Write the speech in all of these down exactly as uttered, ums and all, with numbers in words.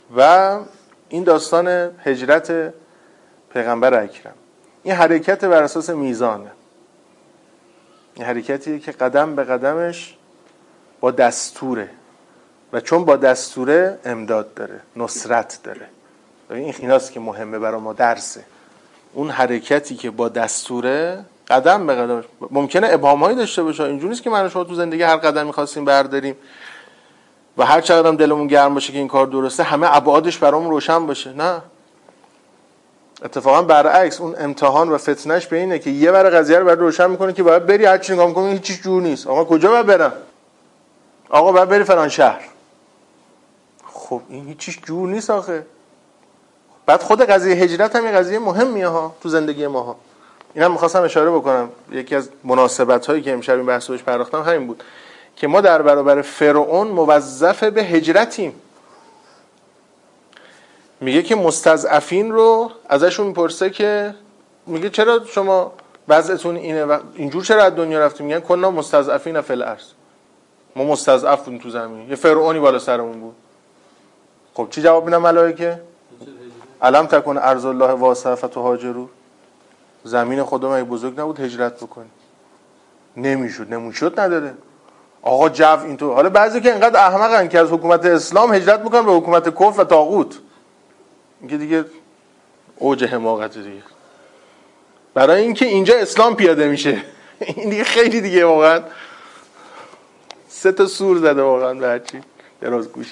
و این داستان هجرت پیغمبر اکرم، این حرکت بر اساس میزانه، این حرکتیه که قدم به قدمش با دستوره و چون با دستوره امداد داره، نصرت داره. این ایناست که مهمه برای ما درسه. اون حرکتی که با دستوره قدم به قدم، ممکنه ابهامایی داشته باشه، اینجوری نیست که من و شما تو زندگی هر قدم می‌خواستیم برداریم و هر چقدر هم دلمون گرم باشه که این کار درسته همه ابعادش برامون روشن باشه. نه، اتفاقا برعکس، اون امتحان و فتنش به اینه که یه بار قضیه رو برات روشن میکنه که باید بری، هر چی نگاه می‌کنی هیچ جور نیست. آقا کجا باید برم؟ آقا باید بری فلان شهر. خب این هیچ جور نیست آخه. بعد خود قضیه هجرت هم یه قضیه مهمیه ها تو زندگی ما ها. اینم می‌خواستم اشاره بکنم، یکی از مناسبت‌هایی که امشب این بحث بهش پرداختم همین بود که ما در برابر فرعون موظف به هجرتیم. میگه که مستضعفین رو ازشون میپرسه که میگه چرا شما وضعتون اینه و اینجور چرا از دنیا رفتیم؟ میگن کنا مستضعفین فی الارض، ما مستضعف بودیم تو زمین، یه فرعونی بالا سرمون بود. خب چی جواب میدن ملائکه؟ الم تکن ارض الله واسعه فتهاجروا، زمین خدا مگه بزرگ نبود هجرت بکنی؟ نمیشد، نمیشد نداره. آقا جو اینطور. حالا بعضی که اینقدر احمقن که از حکومت اسلام هجرت میکنن به حکومت کفر و طاغوت، اینکه دیگه اوج حماقت دیگه، برای اینکه اینجا اسلام پیاده میشه. این دیگه خیلی دیگه واقعا سه تا سور زده واقعا به هرچی دراز گوشه.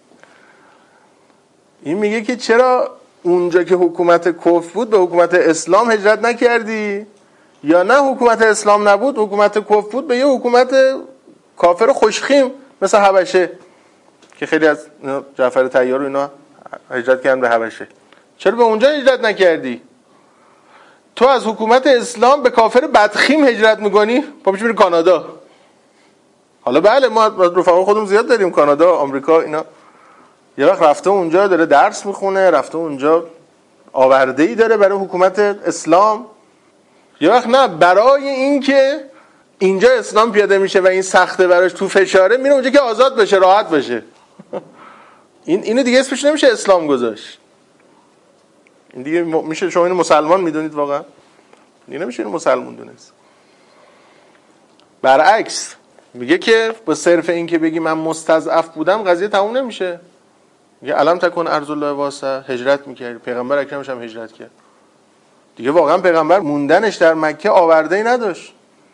این میگه که چرا اونجا که حکومت کفر بود به حکومت اسلام هجرت نکردی، یا نه حکومت اسلام نبود حکومت کفر بود به یه حکومت کافر خوشخیم مثل حبشه که خیلی از جعفر طیار و اینا هجرت کردن به حبشه، چرا به اونجا هجرت نکردی؟ تو از حکومت اسلام به کافر بدخیم هجرت میکنی، پا میشه میری کانادا. حالا بله ما رفقا خودمون زیاد داریم، کانادا، آمریکا، اینا. یه وقت رفته اونجا داره درس میخونه، رفته اونجا آورده‌ای داره برای حکومت اسلام. یه وقت نه، برای اینکه اینجا اسلام پیاده میشه و این سخته براش، تو فشاره، میره اونجا که آزاد بشه، راحت بشه. این اینو دیگه اسمش نمیشه اسلام گذاشت. این دیگه میشه شما اینو مسلمان میدونید واقعا؟ دیگه نمیشه اینو مسلمان دونست. برعکس میگه که با صرف این که بگی من مستضعف بودم قضیه تموم نمیشه. میگه الم تکن ارض الله واسعه، هجرت میکردی، پیغمبر اکرمش هم هجرت کرد. دیگه واقعا پیغمبر موندنش در مکه آورده‌ای نداشت،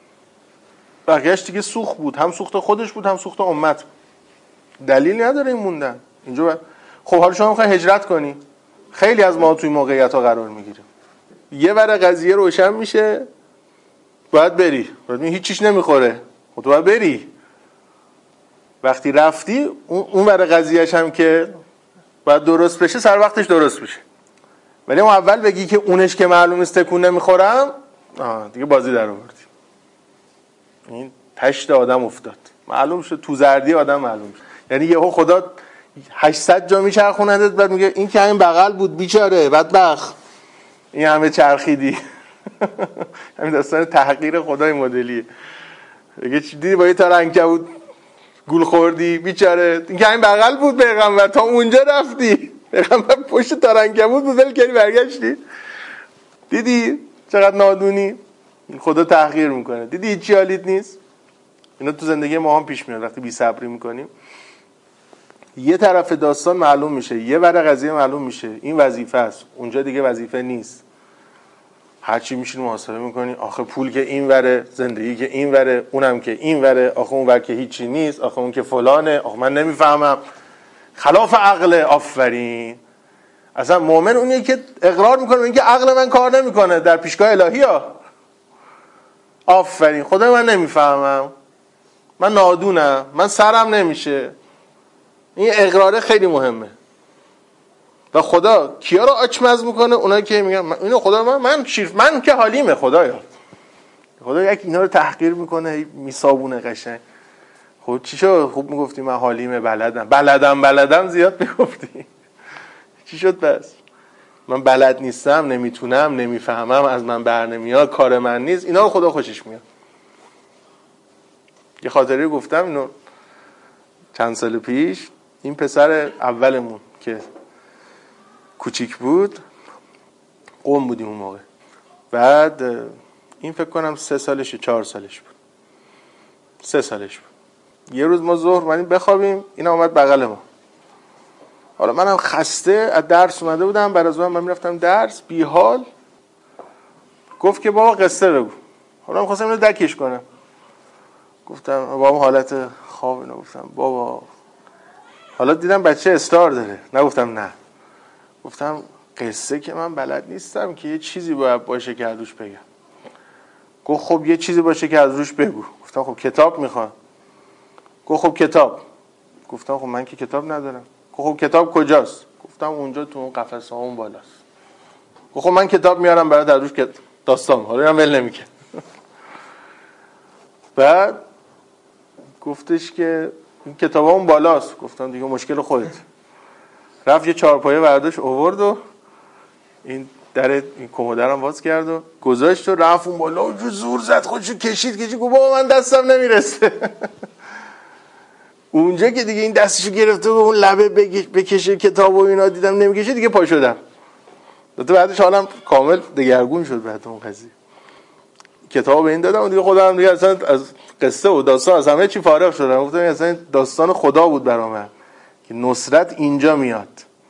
بقیه‌اش دیگه سوخت بود، هم سوخت خودش بود هم سوخت امت بود. دلیل نداره این موندن اینجا باید. خب حالا شما میخوای هجرت کنی، خیلی از ما توی موقعیت ها قرار میگیریم، یه ور قضیه روشن میشه باید بری، باید هیچ چیش نمیخوره، خب تو باید بری. وقتی رفتی اون ور قضیهش هم که باید درست بشه سر وقتش درست بشه. ولی اون اول بگی که اونش که معلوم است تکون نمیخورم، آه دیگه بازی در آوردی. این تشت آدم افتاد، معلوم شد تو زردی آدم معلوم شد. یعنی یهو خدا هشتصد جا میچرخوندت، بعد میگه این که همین بغل بود بیچاره بدبخت، این همه چرخیدی. همین داستان تحقیر خدای مدلیه. میگه چی دیدی با یه تار عنکبوت گول خوردی بیچاره، این که همین بغل بود پیغمبر، تا اونجا رفتی پیغمبر پشت تار عنکبوت بود ول کردی برگشتی. دیدی چقدر نادونی، خدا تحقیر میکنه. دیدی هیچی حالیت نیست. اینا تو زندگی ما هم پیش میاد وقتی بی صبری میکنیم. یه طرف داستان معلوم میشه، یه ور قضیه معلوم میشه، این وظیفه است، اونجا دیگه وظیفه نیست. هرچی میشین محاسبه میکنی، آخه پول که این وره، زندگی که این وره، اونم که این وره، آخه اون ور که هیچی نیست، آخه اون که فلانه، آخه من نمیفهمم، خلاف عقل. آفرین. اصلا مؤمن اونیه که اقرار میکنه اینکه عقل من کار نمیکنه در پیشگاه الهی ها. آفرین، خدا من نمیفهمم، من نادونم، من سرم نمیشه. این اقراره خیلی مهمه. و خدا کیا رو آچمز میکنه؟ اونایی که میگن اینو خدا من من شیرف من که حالیمه. خدایا خدا یک اینا رو تحقیر میکنه، میسابونه قشنگ. خب چی شد؟ خوب میگفتی من حالیمه، بلدم بلدم بلدم زیاد میگفتی. چی شد پس؟ من بلد نیستم، نمیتونم، نمیفهمم، از من بر نمیاد، کار من نیست. اینا رو خدا خوشش میاد. یه خاطره گفتم اینو چند سال پیش. این پسر اولمون که کوچیک بود، قم بودیم اون موقع. بعد این فکر کنم سه سالش چهار سالش بود، سه سالش بود. یه روز ما ظهر اومدیم بخوابیم، اینا اومد بغل ما. حالا منم خسته از درس اومده بودم، بعد از اون من میرفتم درس بی حال. گفت که بابا قصه بگو. حالا من خواستم اینو دکش کنم، گفتم بابا حالت خواب اینو، گفتم بابا حالا دیدم بچه استار داره، نگفتم نه، گفتم قصه که من بلد نیستم که یه چیزی باید باشه که از روش بگم. گفت خب یه چیزی باشه که از روش بگو. گفتم خب کتاب میخوام. گفت خب کتاب. گفتم خب من که کتاب ندارم. گفت خب کتاب کجاست؟ گفتم اونجا تو اون قفسه ها اون بالاست. گفت خب من کتاب میارم برات از روش داستان. حالا هم ول نمیکنه. بعد گفتش که این کتاب ها اون بالاست. گفتم دیگه مشکل خودت. رفت یه چهارپایه برداشت آورد و این در این کمدرم باز کرد و گذاشت و رفت اون بالا و زور زد خودشو کشید کشید. گفت بابا من دستم نمیرسه. اونجا که دیگه این دستشو گرفته و اون لبه بکشه کتاب و اینا دیدم نمیکشه، دیگه پا شدم. البته بعدش حالم کامل دگرگون شد بعد اون قضیه. کتاب به این دادم و دیگه خودم دیگه اصلا از قصه و داستان از همه چی فارغ شدم. گفتم اصلا داستان خدا بود برام من که نصرت اینجا میاد.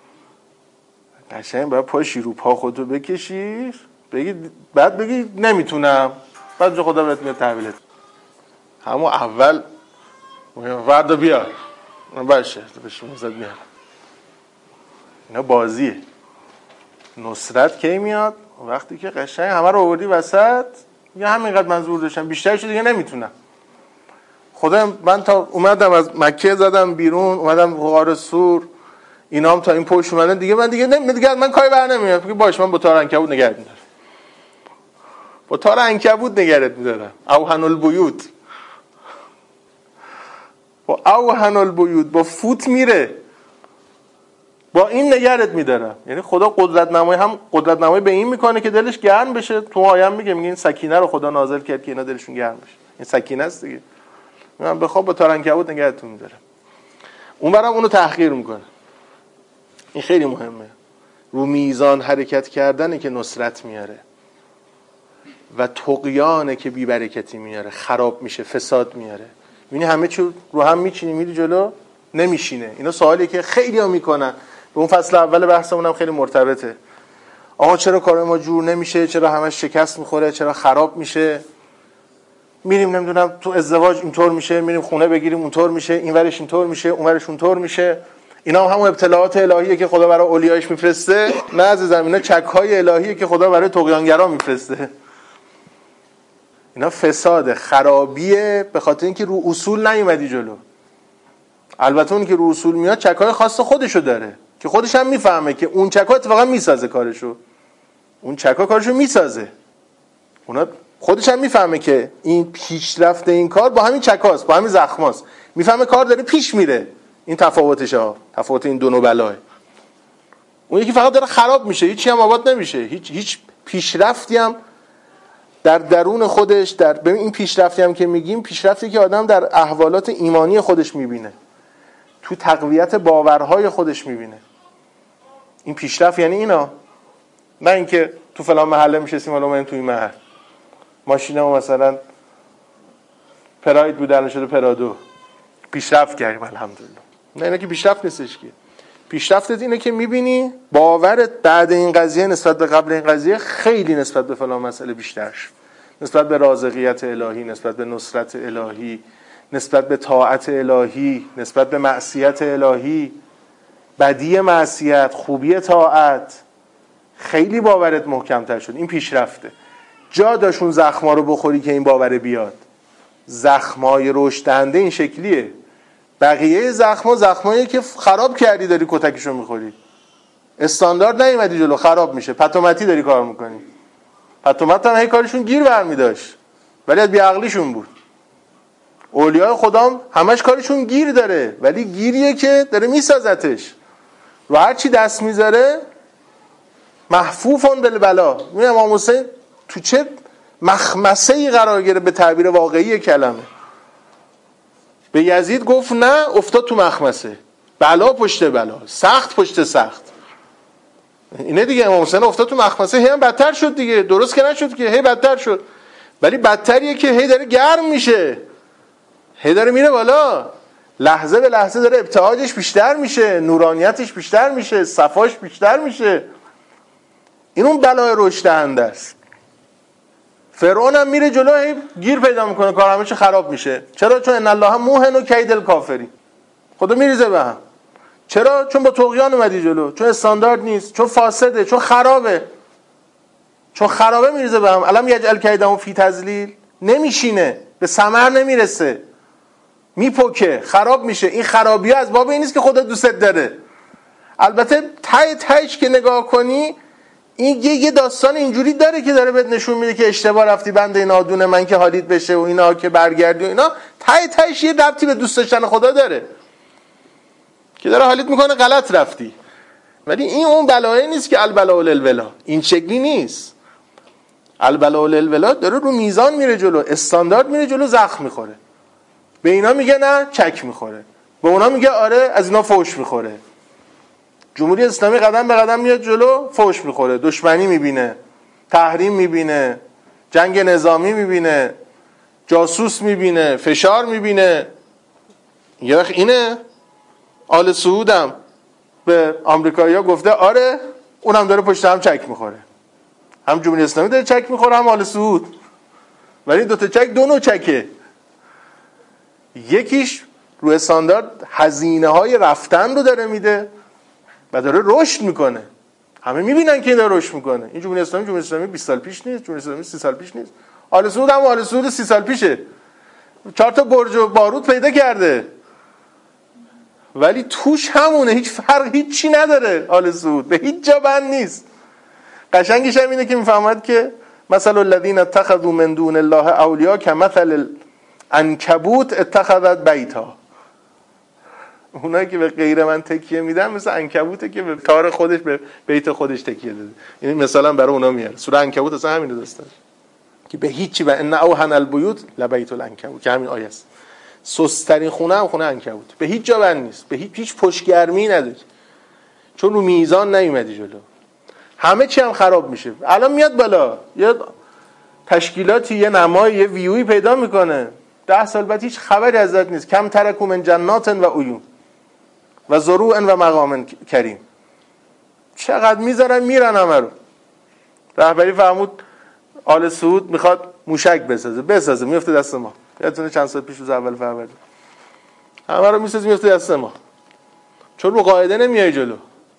قشنگ باید پاشی رو پا خودتو بکشی، بگی بعد بگی نمیتونم، بعد جو خدا بهت میاد تحویلت. همون اول وردا بیار باشه بهش موزد میارم. اینا بازیه. نصرت کی میاد؟ وقتی که قشنگ همه رو آوردی وسط، یه همینقدر منظور داشتم، بیشترش دیگه نمیتونم. خدا من تا اومدم از مکه زدم بیرون، اومدم غار سور، اینا هم تا این پشت اومدن دیگه، من دیگه نمیدونم دیگه من کاری بر نمیاد. بگی باش من با تار عنکبوت نگرت میدارم، با تار عنکبوت نگرت میدارم. اوهن البیوت، با اوهن البیوت، با فوت میره، با این نگرت میدارم. یعنی خدا قدرت نمایی هم قدرت نمایی به این میکنه که دلش گرم بشه. تو آیه هم میگه میگه این سکینه رو خدا نازل کرد که اینا دلشون گرم بشه. این سکینه است دیگه. من بخوام با تار عنکبوت نگرتتون میدارم. اونورم اونو تحقیر میکنه. این خیلی مهمه. رو میزان حرکت کردنه که نصرت میاره و طغیانه که بی‌برکتی میاره، خراب میشه، فساد میاره. میبینی همه چی رو هم میچینی میری جلو نمیشینه. اینا سوالیه که خیلی ها میکنن. به اون فصل اول بحثمون هم خیلی مرتبطه. آقا چرا کار ما جور نمیشه؟ چرا همش شکست میخوره؟ چرا خراب میشه؟ میریم نمیدونم تو ازدواج اینطور میشه، میریم خونه بگیریم اونطور میشه، اینورش اینطور میشه، اونورش اونطور میشه. اینا هم همون ابتلاعات الهیه که خدا برای اولیایش میفرسته. نه عزیزم، اینا چک‌های الهیه که خدا برای طغیانگرا میفرسته. اینا فساد، خرابیه، به خاطر اینکه رو اصول نیومدی جلو. البته اون که رو اصول میاد چک‌های خاص خودشو داره که خودش هم میفهمه که اون چک‌ها اتفاقا میسازه کارشو. اون چک‌ها کارشو میسازه. اونا خودش هم میفهمه که این پیشرفت این کار با همین چکاست، با همین زخماست. میفهمه کار داره پیش میره. این تفاوتشه ها، تفاوت این دو نوع بلاه. اون یکی فقط داره خراب میشه، هیچی هم آباد نمیشه، هیچ هیچ پیشرفتی هم در درون خودش در ببین این پیشرفتی هم که میگیم پیشرفتی که آدم در احوالات ایمانی خودش میبینه، تو تقویت باورهای خودش میبینه. این پیشرفت یعنی اینا، نه اینکه تو فلان محله میشستیم حالا من تو این محل ماشینمو مثلا پراید بود الان شده پرادو، پیشرفت کردیم الحمدلله. نه اینا که پیشرفت نیستش که. پیشرفتت اینه که میبینی باورت بعد این قضیه نسبت به قبل این قضیه خیلی نسبت به فلان مسئله بیشتر شد، نسبت به رازقیت الهی، نسبت به نصرت الهی، نسبت به طاعت الهی، نسبت به معصیت الهی، بدی معصیت، خوبی طاعت، خیلی باورت محکم‌تر شد. این پیشرفته. جا داشون زخما رو بخوری که این باور بیاد. زخمای رشد دهنده این شکلیه. بقیه زخما زخمایی که خراب کردی داری کتکشو میخوری. استاندارد نیومدی جلو، خراب میشه. پتومتی داری کار میکنی. پتومت هم هی کارشون گیر برمی داشت ولی از بیعقلیشون بود. اولیاء خدام همش کارشون گیر داره ولی گیریه که داره میسازتش. رو هر چی دست میذاره محفوفون بالبلا. میگم امام حسین تو چه مخمسه‌ای قرار گرفت به تعبیر واقعی کلمه. به یزید گفت نه، افتاد تو مخمسه، بلا پشت بلا، سخت پشت سخت. اینه دیگه. امام حسین افتاد تو مخمسه، هی هم بدتر شد دیگه، درست که نشد که، هی بدتر شد. ولی بدتریه که هی داره گرم میشه، هی داره میره بالا، لحظه به لحظه داره ابتهاجش بیشتر میشه، نورانیتش بیشتر میشه، صفاش بیشتر میشه. این اون بلای رشد دهنده است. فرعون هم میره جلو، هی گیر پیدا میکنه، کار همه چی خراب میشه. چرا؟ چون ان الله موهن و کید الکافرین، خدا میریزه به هم. چرا؟ چون با طغیان اومدی جلو، چون استاندارد نیست، چون فاسده، چون خرابه. چون خرابه میریزه به هم. الان یجعل کیدهم فی تضلیل، نمیشینه، به ثمر نمیرسه، میپکه، خراب میشه. این خرابی ها از باب این نیست که خدا دوستت داره. البته تای تایش که نگاه کنی این یه داستان اینجوری داره که داره بهت نشون میده که اشتباه رفتی، بنده نادونه من که حالیت بشه و اینا که برگردی و اینا. تای تایش یه ربطی به دوست داشتن خدا داره که داره حالیت میکنه غلط رفتی. ولی این اون بلایی نیست که البلاء للولا، این شکلی نیست. البلاء للولا داره رو میزان میره جلو، استاندارد میره جلو، زخم میخوره. به اینا میگه نه، چک میخوره. به اونا میگه آره، از اینا فوش میخوره. جمهوری اسلامی قدم به قدم میاد جلو، فوش میخوره، دشمنی میبینه، تحریم میبینه، جنگ نظامی میبینه، جاسوس میبینه، فشار میبینه. یه وقت اینه آل سعودم به آمریکایی‌ها گفته آره، اونم داره پشت هم چک میخوره. هم جمهوری اسلامی داره چک میخوره، هم آل سعود. ولی دو تا چک دو نوع چکه. یکیش رو استاندارد هزینه های رفتن رو داره میده و داره رشد میکنه. همه میبینن که این داره رشد میکنه. این جمهوری اسلامی جمهوری اسلامی بیست سال پیش نیست، جمهوری اسلامی سی سال پیش نیست. آل سعود هم آل سعود سی سال پیشه. چهار تا برج و بارود پیدا کرده. ولی توش همونه، هیچ فرق هیچ چی نداره. آل سعود به هیچ جا بند نیست. قشنگش هم اینه که میفهمد که مثلا الذین اتخذوا من دون الله اولیاء کمثل عنکبوت اتخذت بیتا. اونایی که به غیر من تکیه میدن مثل عنکبوته که به تار خودش، به بیت خودش تکیه داده. یعنی مثلا برای اونا میاره. سوره عنکبوت اصلا همین رو داشته که به هیچی و ان اوهن البیوت لبیت العنکبوت، که همین آیه است. سست‌ترین خونه هم خونه عنکبوت، به هیچ جا بند نیست، به هیچ هیچ پشتگرمی نداره، چون رو میزان نیومدی جلو. همه چی هم خراب میشه. الان میاد بالا یه تشکیلاتی، یه نمای، یه ویوی پیدا میکنه، ده سال بعد هیچ خبری ازت نیست. کم ترکوا من جنات و عیون و زروع و مقام کریم. چقدر میذارن میرن همه رو. رهبری فرمود آل سعود میخواد موشک بسازه، بسازه، میفته دست ما. یادتونه چند سال پیش روز اول فروردین همه رو میسازه، میفته دست ما، چون رو قاعده نمیای جلو.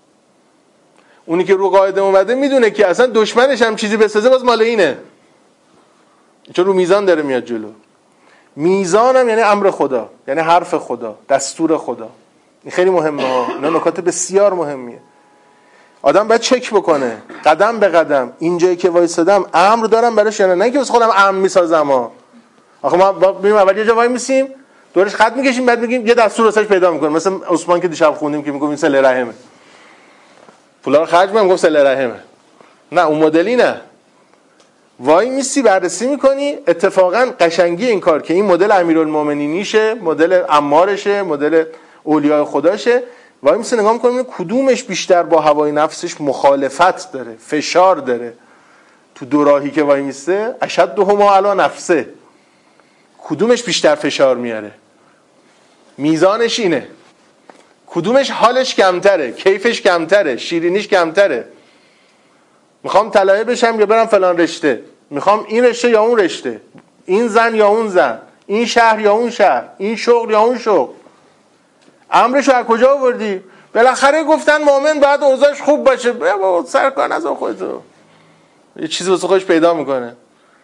اونی که رو قاعده اومده میدونه که اصلا دشمنش هم چیزی بسازه باز مال اینه، چون رو میزان داره میاد جلو. میزان هم یعنی امر خدا، یعنی حرف خدا، دستور خدا. این خیلی مهمه، اینا نکات بسیار مهمیه. آدم باید چک بکنه قدم به قدم اینجایی که وایسادم امر دارم براش یا نه. نه که بس خودم امر میسازم ها. آخه ما میریم اول یه جا وای میسیم، دورش خط میکشیم، بعد میگیم یه دستور واسش پیدا میکنیم. مثلا عثمان که دیشب خوندیم که میگم این صله رحمه، پولا رو خرج میکنم، گفت صله رحمه. نه اون مدلی نه. وای میسی بررسی میکنی. اتفاقا قشنگی این کار که این مدل امیرالمومنینیشه، مدل عمارشه، مدل اولیاء خداشه. وای میسی نگاه میکنیم کدومش بیشتر با هوای نفسش مخالفت داره، فشار داره. تو دو راهی که وای میسته اشدهما علی نفسه، کدومش بیشتر فشار میاره، میزانش اینه. کدومش حالش کمتره، کیفش کمتره، شیرینیش کمتره. میخوام طلایه بشم یا برم فلان رشته، میخوام این رشته یا اون رشته، این زن یا اون زن، این شهر یا اون شهر، این شغل یا اون شغل. امرشو از کجا آوردی؟ بالاخره گفتن مؤمن باید اوضاعش خوب باشه. بابا سرکار نذار خودتو، یه چیزی واسه خودش پیدا میکنه.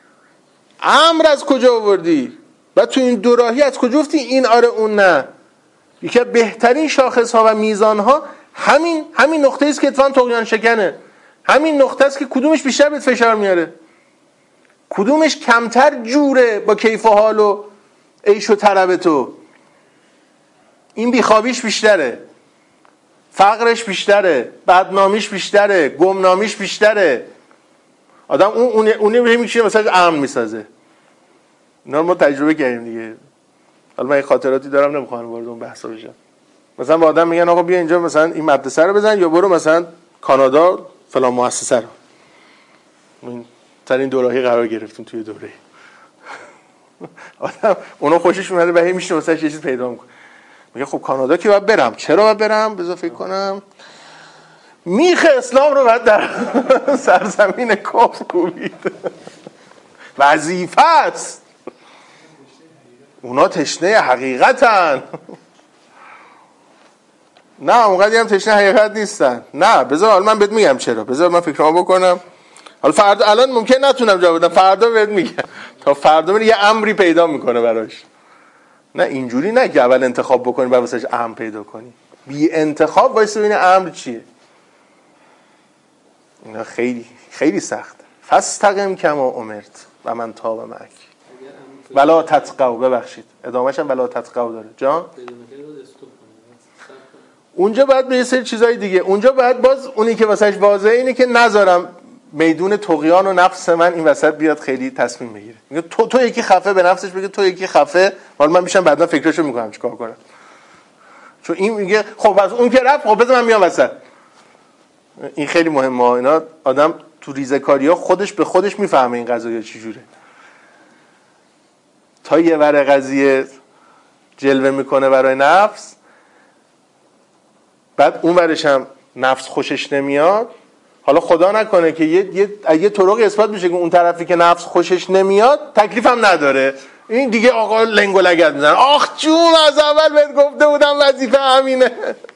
امر از کجا آوردی؟ بعد تو این دو راهی از کجا گفتی این آره اون نه؟ یکی از بهترین شاخص ها و میزان ها همین همین نقطه است که اتفاقا طغیان شکنه. همین نقطه است که کدومش بیشتر بهت فشار میاره، کدومش کمتر جوره با کیف و حال و عیش و طرب تو. این بیخوابیش بیشتره، فقرش بیشتره، بدنامیش بیشتره، گمنامیش بیشتره. آدم اون اون اون میشه مثلا امن میسازه. اینا ما تجربه کردیم دیگه. حالا من خاطراتی دارم نمیخوام وارد اون بحثا بشم. مثلا با آدم میگن آقا بیا اینجا مثلا این مدرسه رو بزن یا برو مثلا کانادا فلان مؤسسه رو. این سر این دوراهی قرار گرفتیم توی دوره. آدم اونو خوشش میاد و هی میشه واسه یه چیز پیدا میکنه. میگه خب کانادا که باید برم. چرا باید برم؟ بذار فکر کنم. میخ اسلام رو باید در سرزمین کفر کوبید. وظیفه است. اونا تشنه حقیقتن. نه اونقدی هم تشنه حقیقت نیستن. نه بذار حالا من بهت میگم چرا. بذار من فکرام بکنم. حالا فردا الان ممکن نتونم جواب بدم. فردا بهت میگم. تا فردا من یه امری پیدا میکنه براش. نه اینجوری نه که اول انتخاب بکنی بعد واسش امر پیدا کنی. بی انتخاب واسه ببین امر چیه. اینا خیلی خیلی سخته. فاستقم کما امرت و من تاب معک ولا تطغوا. ببخشید ادامهش هم ولا تطغوا داره جان. اونجا باید به یه سری چیزای دیگه. اونجا باید باز اونی که واسش واضحه اینه که نذارم میدون طغیان و نفس من این وسط بیاد خیلی تصمیم بگیره. میگه تو تو یکی خفه به نفسش بگه تو یکی خفه. حالا من میشم بعدا فکرشو میکنم چیکار کنم. چون این میگه خب پس اون که رفت خب بذار من میام وسط. این خیلی مهمه. اینا آدم تو ریزه‌کاری‌ها خودش به خودش میفهمه این قضايا چجوره. تا یه ور قضیه جلوه میکنه برای نفس، بعد اون ورش هم نفس خوشش نمیاد. حالا خدا نکنه که یه یه یه طرقی اثبات میشه که اون طرفی که نفس خوشش نمیاد تکلیف هم نداره. این دیگه آقا لنگ و لگد میزنه. آخ جون از اول بهت گفته بودم وظیفه همینه.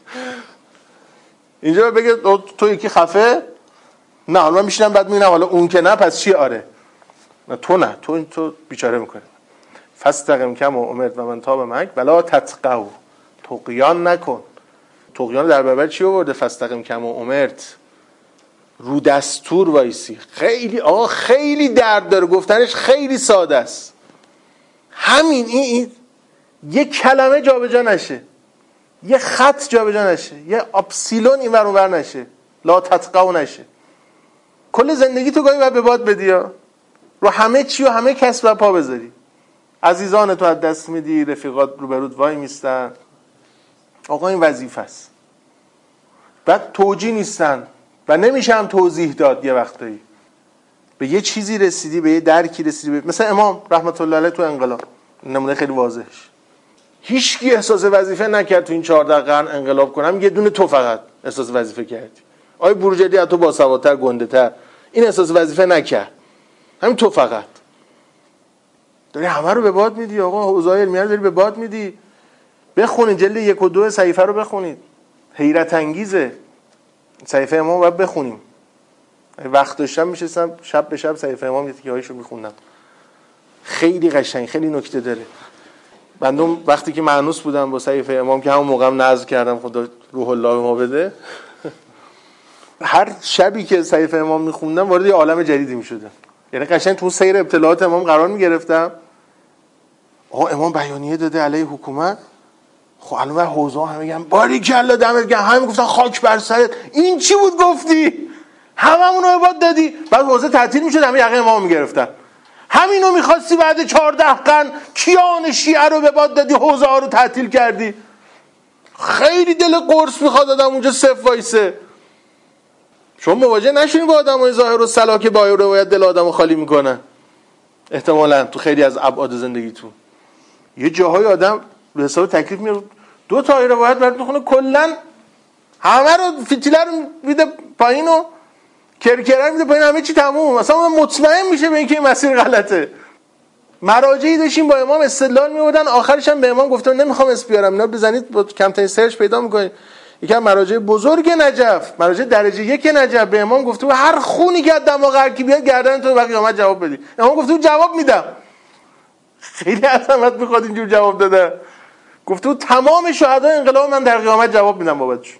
اینجا بگه تو یکی خفه؟ نه حالا من میشینم بعد میبینم حالا اون که نه پس چی؟ آره نه تو نه تو تو بیچاره میکنه. فاستقم کما امرت و من تاب معک ولا تطغوا. طغیان نکن. طغیان در برابر چی آورده؟ فاستقم کما امرت. رو دستور وایسی. خیلی آقا خیلی درد داره گفتنش. خیلی ساده است. همین این, این یه کلمه جابجا نشه، یه خط جابجا نشه، یه آپسیلون این ور اون ور نشه، لا تطغوا نشه. کل زندگی تو گاهی باید به باد بدی ها. رو همه چی و همه کس باید پا بذاری. عزیزان تو از دست میدی، رفیقات رو برود وای میستن. آقا این وظیفه است. بعد توجیه نیستن و نمیشه هم توضیح داد. یه وقتایی به یه چیزی رسیدی، به یه درکی رسیدی، مثلا امام رحمت الله علیه تو انقلاب، نمونه خیلی واضحش. هیچ کی احساس وظیفه نکرد تو این چهارده قرن انقلاب کنم، یه دونه تو فقط احساس وظیفه کردی. آی بروجردی از تو باسوادتر، گنده‌تر، این احساس وظیفه نکرد. همین تو فقط داری همه رو به باد میدی. آقا حوزه علمیه رو داری به باد میدی. بخونید جلد یک و دو صحیفه رو بخونید. حیرت انگیزه. صحیفه امام باید بخونیم. وقت داشتم میشستم شب به شب صحیفه امام یه تیکه‌هایشو میخوندم. خیلی قشنگ، خیلی نکته داره. بندم وقتی که مانوس بودم با صحیفه امام که همون موقعم نذر کردم خدا روح الله به ما بده، هر شبی که صحیفه امام میخوندم وارد یه عالم جدیدی میشدم. یعنی قشنگ تو سیر اطلاعات امام قرار میگرفتم. آقا امام بیانیه داده علیه حکومت. خب الان من حوزه همه میگم باریکلا دمت گرم، همه میگفتن خاک بر سرت. این چی بود گفتی؟ هممون رو باد دادی. بعد حوزه تعطیل میشد، همه یقه امام میگرفتن. همینو میخواستی بعد چهارده قرن کیان شیعه رو به باد دادی، حوزه ها رو تعطیل کردی. خیلی دل قرص میخواد آدم اونجا صف وایسه. شما مواجه نشونی با آدمای ظاهر و صلاح که با روایت دل آدمو خالی میکنن. احتمالاً تو خیلی از ابعاد زندگیتون یه جاهای آدم به حساب تکلیف میاره دو تا روایت برات میخونه کلا همه رو فتیله رو میده پایین و کرکره میده پایین، همه چی تموم. مثلا مطمئن میشه به اینکه این مسیر غلطه. مراجعی داشتیم با امام استدلال میوردن، آخرش هم به امام گفتم نمیخوام اسم بیارم، اینا بزنید با کمترین سرچ پیدا میکنید. یکی مراجع بزرگ نجف، مراجع درجه یک نجف، به امام گفته هر خونی که دماغ هر کی بیاد گردن تو به قیامت جواب بدی. امام گفته جواب میدم. خیلی عظمت میخواد اینجور جواب داده. گفته تمام شهدای انقلاب من در قیامت جواب میدم بابتش.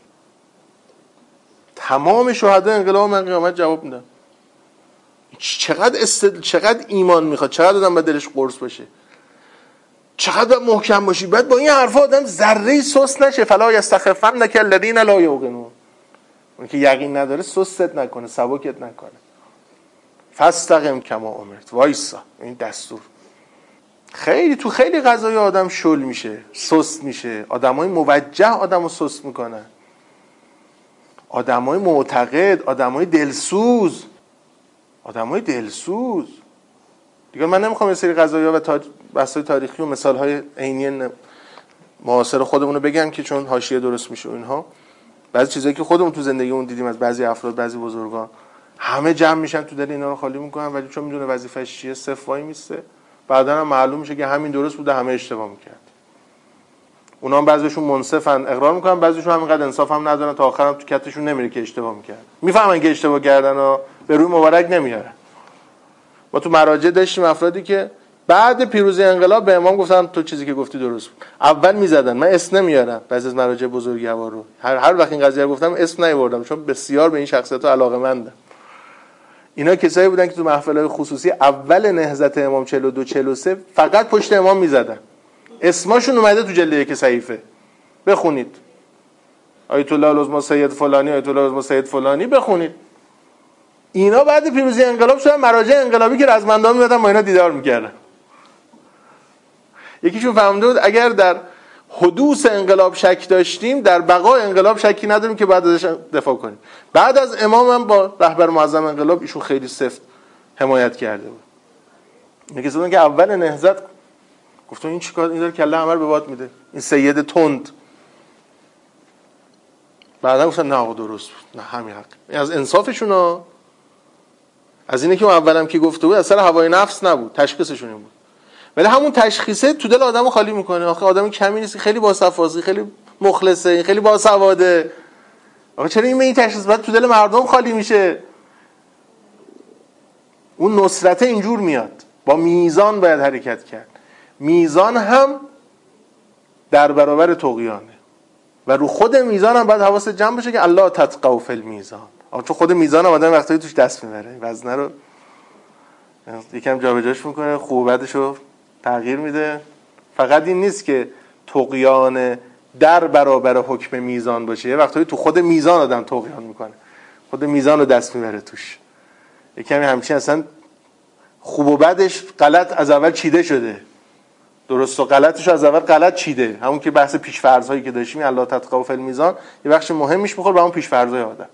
تمام شهدای انقلاب من قیامت جواب میدم. چقدر استد... چقدر ایمان میخواد، چقدر آدم باید دلش قرص باشه، چقدر باید محکم باشی. بعد با این حرفا آدم ذره سست نشه. فلا یستخفنک الذین لا یوقنون. اون که یقین نداره سستت نکنه، سبکت نکنه. فاستقم کما امرت. وایسا. این دستور. خیلی تو خیلی قضایا آدم شل میشه، سست میشه. آدمای موجه آدمو سست میکنن. آدمای معتقد، آدمای دلسوز، آدمای دلسوز. دیگه من نمیخوام یه سری قضایا و تا... بحث‌های تاریخی و مثال‌های عینی معاصر خودمون رو بگم که چون حاشیه درست میشه و اینها. بعضی چیزایی که خودمون تو زندگیمون دیدیم از بعضی افراد، بعضی بزرگان، همه جمع میشن تو دل اینا رو خالی میکنن، ولی چون میدونه وظیفه‌اش چیه صفر وای میسته. بعداً هم معلوم میشه که همین درست بوده، همه اشتباه میکرد. اونا هم بعضیشون منصفن اقرار میکنن، بعضیشون هم اینقدر انصاف هم ندارن تا آخرام تو کتشون نمیره که اشتباه میکرد. میفهمن که اشتباه کردن و به روی مبارک نمیارن. ما تو مراجع داشتیم افرادی که بعد پیروزی انقلاب به امام گفتن تو چیزی که گفتی درست بود. اول میزدن، من اسم نمیارم بعضی از مراجع بزرگوار رو، هر هر وقت این قضیه رو گفتم اسم نیاوردم چون بسیار به این شخصیت‌ها علاقه‌مندم. اینا کسایی بودن که تو محفل‌های خصوصی اول نهضت امام چهل و دو چهل و سه فقط پشت امام میزدن. اسمشون اومده تو جلد یک صحیفه، بخونید. آیت الله العظمی سید فلانی، آیت الله العظمی سید فلانی، بخونید. اینا بعد پیروزی انقلاب شدن مراجع انقلابی که رزمندان میادن با اینا دیدار میکردن. یکیشون فهمیده بود اگر در حدوث انقلاب شک داشتیم، در بقای انقلاب شکی نداریم که بعد ازش دفاع کنیم. بعد از امام هم با رهبر معظم انقلاب ایشون خیلی سفت حمایت کرده بود. میگه زدن که اول نهضت گفتم این چیکار، این داره کله همه رو به باد میده، این سید تند. بعدا گفتن نه آقا درست بود، نه همین حق. این از انصافشون ها، از اینه که اون اولم که گفته بود اصلا هوای نفس نبود، تشخیصشون این بود. ولی همون تشخیصه تو دل آدمو خالی میکنه. آخه آدم کمی نیست، خیلی باصفاست، خیلی مخلصه، خیلی باسواده. آخه چرا این به این تشخیص بعد تو دل مردم خالی میشه؟ اون نصرت اینجور میاد. با میزان باید حرکت کرد. میزان هم در برابر طغیانه و رو خود میزان هم باید حواست جمع بشه که الله تطغوا فی المیزان. آخه تو خود میزان هم آدم وقتایی توش دست میبره، وزنه رو یکم جابجاش میکنه، خوب بدشو تغییر میده. فقط این نیست که طغیان در برابر حکم میزان باشه، یه وقتایی تو خود میزان آدم طغیان میکنه، خود میزان رو دست میبره توش. یکمی همچین اصلا خوب و بدش غلط از اول چیده شده، درست و غلطش از اول غلط چیده. همون که بحث پیش‌فرض‌هایی که داشتیم، الله تطغوا فی المیزان، یه بخش مهمیش میخوره به اون پیش‌فرض‌های آدم.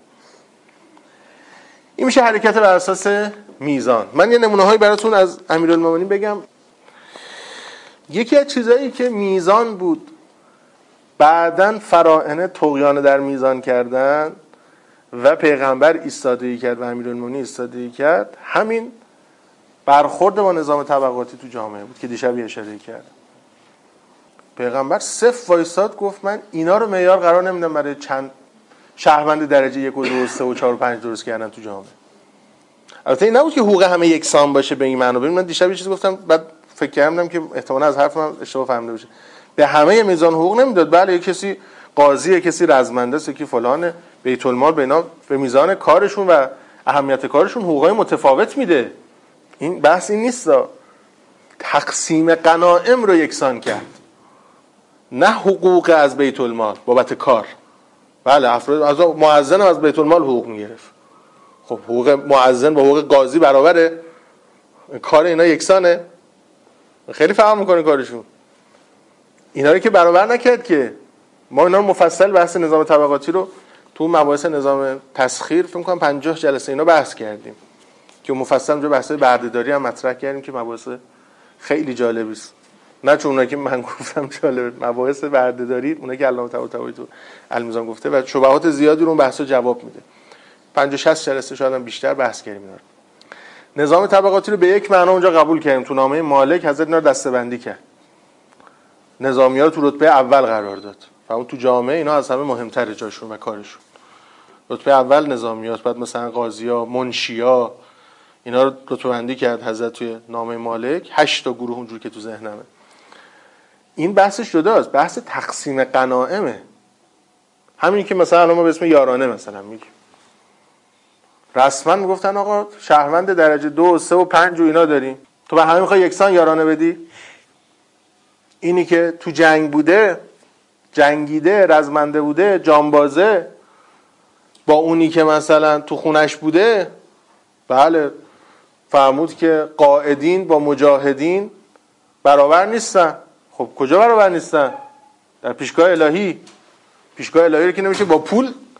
این میشه حرکت بر اساس میزان. من یه نمونه‌هایی براتون از امیرالمومنین بگم. یکی از چیزایی که میزان بود بعدن فراعنه طغیان در میزان کردن و پیغمبر ایستادگی کرد و امیرالمومنین ایستادگی کرد، همین برخورد با نظام طبقاتی تو جامعه بود که دیشب اشاره کردم. پیغمبر صفر وایساد گفت من اینا رو معیار قرار نمیدم برای چند شهروند درجه یک و دو و سه و چهار و پنج درست کردن تو جامعه. البته این نبود که حقوق همه یکسان باشه به این معنی. ببین من دیشب یه چیزی گفتم بعد فکر کردم که احتمالاً از حرفم اشتباه فهمیده بشه. به همه میزان حقوق نمیداد. بله کسی قاضیه، کسی رزمنده است، یکی فلانه، بیت المال به اینا به میزان کارشون و اهمیت کارشون حقوقای متفاوت میده. این بحث این نیست. تقسیم غنایم رو یکسان کرد، نه حقوق از بیت المال بابت کار. بله افراد از مؤذن از بیت المال حقوق میگرفت. خب حقوق مؤذن با حقوق قاضی برابره؟ کار اینا یکسانه؟ خیلی فرق میکنه کارشون. اینا رو که برابر نکرد که. ما اینا رو مفصل بحث نظام طبقاتی رو تو مباحث نظام تسخیر فکر کنم پنجاه جلسه اینا بحث کردیم که مفصل اونجا بحث‌های بردهداری هم مطرح کردیم که مباحث خیلی جالبی است. نه چون اونایی که من گفتم جالب، مباحث بردهداری اونایی که علامه طباطبایی تو المیزان گفته و شبهات زیادی رو اون بحثا جواب میده. پنجاه شصت جلسه شاید هم بیشتر بحث کردیم اینا. نظام طبقاتی رو به یک معنا اونجا قبول کردیم. تو نامه مالک حضرت اینا رو دسته‌بندی کرد. نظامی‌ها رو تو رتبه اول قرار داد. و اون تو جامعه اینا از همه مهمتره جاشون و کارشون. رتبه اول نظامیات، بعد مثلا قاضی‌ها، منشی‌ها، اینا رو رتبه بندی کرد حضرت توی نامه مالک. هشت تا گروه اونجوری که تو ذهنمه. این بحثش جداست. بحث تقسیم غنائمه. همین که مثلا ما به اسم یارانه مثلا میگیم. رسما میگفتن آقا شهروند درجه دو و سه و پنج و اینا داریم، تو به همه میخوای یکسان یارانه بدی؟ اینی که تو جنگ بوده، جنگیده، رزمنده بوده، جانبازه، با اونی که مثلا تو خونش بوده، بله فرمود که قائدین با مجاهدین برابر نیستن. خب کجا برابر نیستن؟ در پیشگاه الهی. پیشگاه الهی رو که نمیشه با پول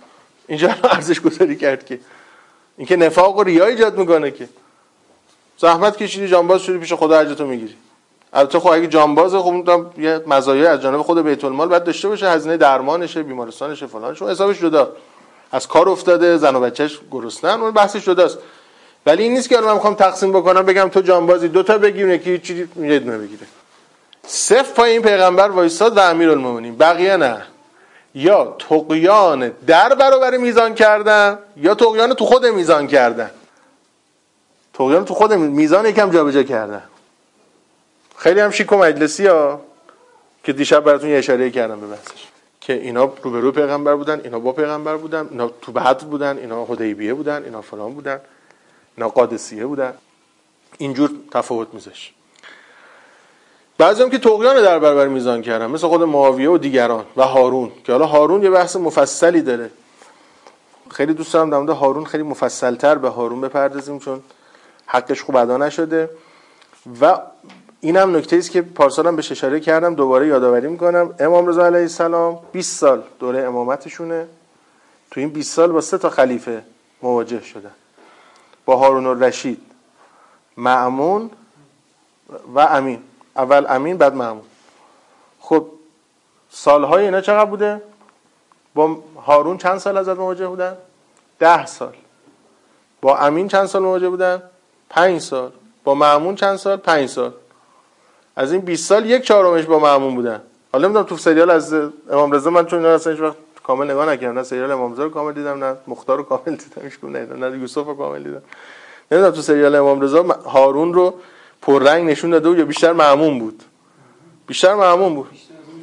اینجا ارزش گذاری کرد که این که نفاق و ریا ایجاد میکنه که زحمت کشیدی جانباز شدی پیش خدا اجرتو میگیری. البته خب اگه جانبازه خب یه مزایای از جانب خود بیت المال باید داشته باشه، هزینه درمانشه، بیمارستانشه، فلانش، اون حسابش جدا، از کار افتاده، زن و بچه‌ش گرسنه‌ن، اون بحثش جداست. ولی این نیست که من میخوام تقسیم بکنم بگم تو جانبازی دو تا بگیر یکی چیزی یه دونه بگیره. صف پای این پیغمبر وایساد و امیرالمومنین، بقیه نه. یا طغیان در برابر میزان کردن یا طغیان تو خود میزان کردن. طغیان تو خود میزان یکم جابجا کردن. خیلی هم شیک و مجلسی ها که دیشب براتون یه اشاره کردم به بحثش که اینا روبرو پیغمبر بودن، اینا با پیغمبر بودن، اینا تو بدر بودن، اینا حدیبیه بودن، اینا فلان بودن، اینا قادسیه بودن. اینجور تفاوت میذاش. بعضی هم که طغیان در برابر میزان کردن مثل خود معاویه و دیگران و هارون که حالا هارون یه بحث مفصلی داره. خیلی دوست دارم در مورد هارون خیلی مفصل‌تر به هارون بپردازیم چون حقش خوب ادا نشده. و اینم نکته است که پارسال هم بهش اشاره کردم، دوباره یادآوری میکنم. امام رضا علیه السلام بیست سال دوره امامتشونه، تو این بیست سال با سه تا خلیفه مواجه شدن، با هارون الرشید، مأمون و امین. اول امین بعد مأمون. خب سالهای اینا چقدر بوده؟ با هارون چند سال ازت مواجه بودن؟ ده سال. با امین چند سال مواجه بودن؟ پنج سال. با مأمون چند سال؟ پنج سال. از این بیست سال یک چهارمش با مأمون بودن. حالا نمیدونم تو سریال از امام رضا، من چون اینا اصلا هیچ وقت کامل نگاه نکردم، نه سریال امام رضا رو کامل دیدم، نه مختار رو کامل دیدم، هیچ کدوم ندیدم، نه یوسف رو کامل دیدم. نمیدونم تو سریال امام رضا هارون رو پررنگ نشون داده بود یا بیشتر مأمون بود؟ بیشتر مأمون بود.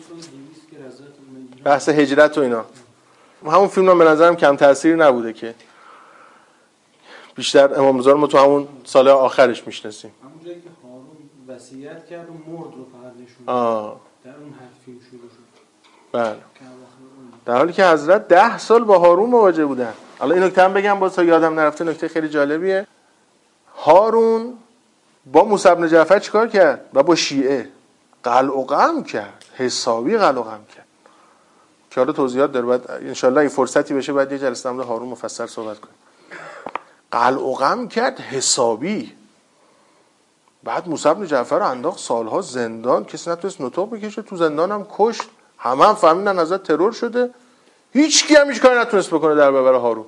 بحث هجرت و اینا. همون فیلم هم به نظرم کم تأثیر نبوده که بیشتر امام رضا رو ما تو همون سال آخرش میشناسیم. همون جایی که هارون وصیت کرد و مرد رو فقط نشون داد. در اون حد فیلم شروع شد. بله. در حالی که حضرت ده سال با هارون مواجه بودن. حالا این نکته هم بگم باز تا یادم نرفته، نکته خیلی جالبیه. هارون با موسی بن جعفر چیکار کرد؟ و با شیعه قلع و قم کرد، حسابی قلع و قم کرد. که حالا توضیحات داره، بعد ان شاء الله این فرصتی بشه بعد یه جلسه در هارون مفصل صحبت کنیم. قلع و قم کرد حسابی. بعد موسی بن جعفر رو انداخت سالها زندان، کسی نتونست نطق بکشه، تو زندان هم کشت. همه هم فهمیدن ازت ترور شده، هیچ کی هم هیچ کاری نتونست بکنه در برابر هارون.